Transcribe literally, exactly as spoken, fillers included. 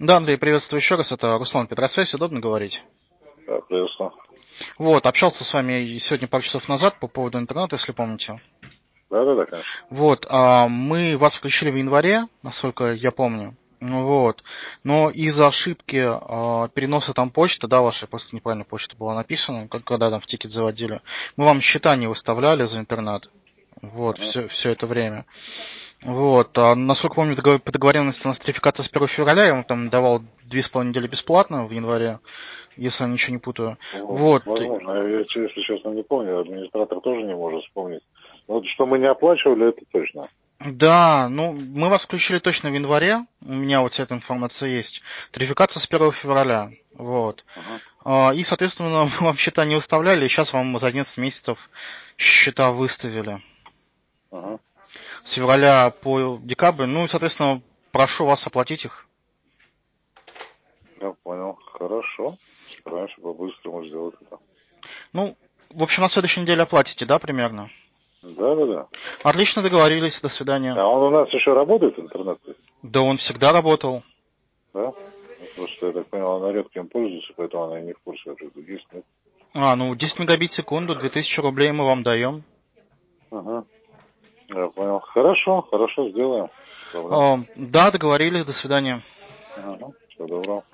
Да, Андрей, приветствую еще раз. Это Руслан Петросвязь. Удобно говорить? Да, приветствую. Вот, общался с вами сегодня пару часов назад по поводу интернета, если помните. Да, да, да, конечно. Вот, а, мы вас включили в январе, насколько я помню. Ну вот. Но из-за ошибки а, переноса там почты, да, вашей просто неправильно почта была написана, как- когда там в тикет заводили, мы вам счета не выставляли за интернет. Вот, Ага. все, все это время. Вот, а, насколько помню, договор- по договоренности нострификация с первого февраля, я вам там давал две с половиной недели бесплатно в январе, если я ничего не путаю. Ну, Вот, возможно, я, если честно, не помню, администратор тоже не может вспомнить. Но вот что мы не оплачивали, это точно. да, ну, мы вас включили точно в январе, у меня вот вся эта информация есть. Тарификация с первого февраля, вот. Ага. А, И, соответственно, мы вам счета не выставляли, и сейчас вам за одиннадцать месяцев счета выставили. Ага. С февраля по декабрь, ну, и, соответственно, прошу вас оплатить их. Я понял. Хорошо. Стараемся по-быстрому сделать это. Ну, в общем, на следующей неделе оплатите, да, примерно? Да, да, да. Отлично договорились, до свидания. А он у нас еще работает, интернет? Да он всегда работал. Да? Ну, просто, я так понял, она редко им пользуется, поэтому она и не в курсе вообще, что есть, нет? А, ну десять мегабит в секунду, две тысячи рублей мы вам даем. Ага. Я понял. Хорошо, хорошо, сделаем. Без проблем. А, да, договорились, до свидания. Ага. Всего доброго.